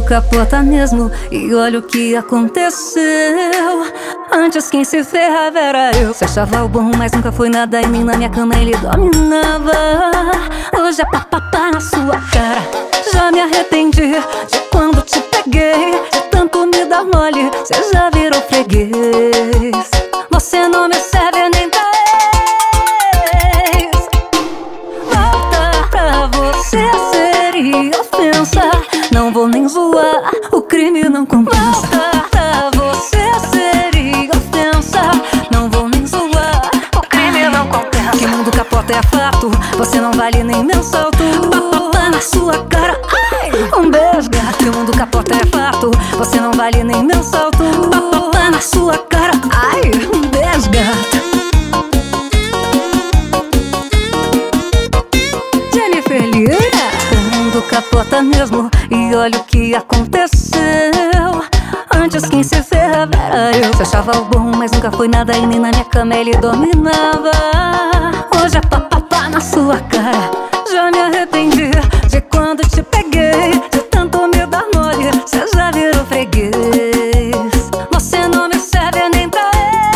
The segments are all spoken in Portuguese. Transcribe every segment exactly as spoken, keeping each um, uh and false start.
capota mesmo, e olha o que aconteceu. Antes quem se ferrava era eu. Se achava o bom, mas nunca foi nada em mim. Na minha cama ele dominava. Hoje é papapá na sua cara. Já me arrependi de quando te peguei, de tanto me dar mole, cê já virou freguês. Você não me serve nem pra ex. Volta pra você seria ofensa. Não vou nem zoar, o crime não compensa. Volta pra você seria ofensa. Não vou nem zoar, o crime não compensa. Que mundo capota é fato, você não vale nem meu salto. Papapá na sua cara, ai, um beijo. Que mundo capota é fato, você não vale nem meu salto. Papapá na sua cara, ai, um beijo, gata. Jennifer Lira. O mundo capota mesmo, e olha o que aconteceu. Antes quem se ferrava era eu. Se achava o bom, mas nunca foi nada em mim. Na minha cama ele dominava. Hoje é papapá na sua cara. Já me arrependi de quando te peguei, de tanto me dar mole, cê já virou freguês. Você não me serve nem pra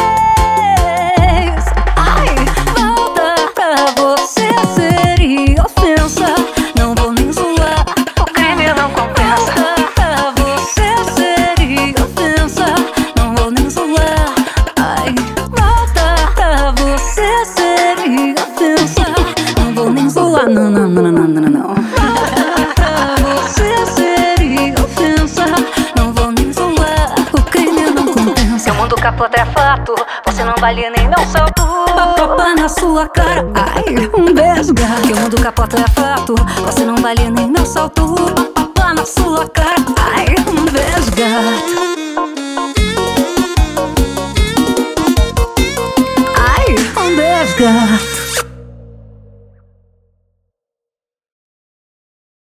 ex. Ai, volta pra você seria ofensa. Não vou nem zoar, o crime não compensa. Volta pra você seria ofensa. Não vou nem zoar. Ai, volta pra você seria ofensa. Não vou nem zoar, não, não, não, não, não, não. Volta pra você seria ofensa. Não vou nem zoar, o crime não compensa. Seu mundo capota é fato, você não vale nem meu salto. Papapá na sua cara, ai, um beijo. Que o mundo capota é fato, você não vale nem meu salto. Papapá na sua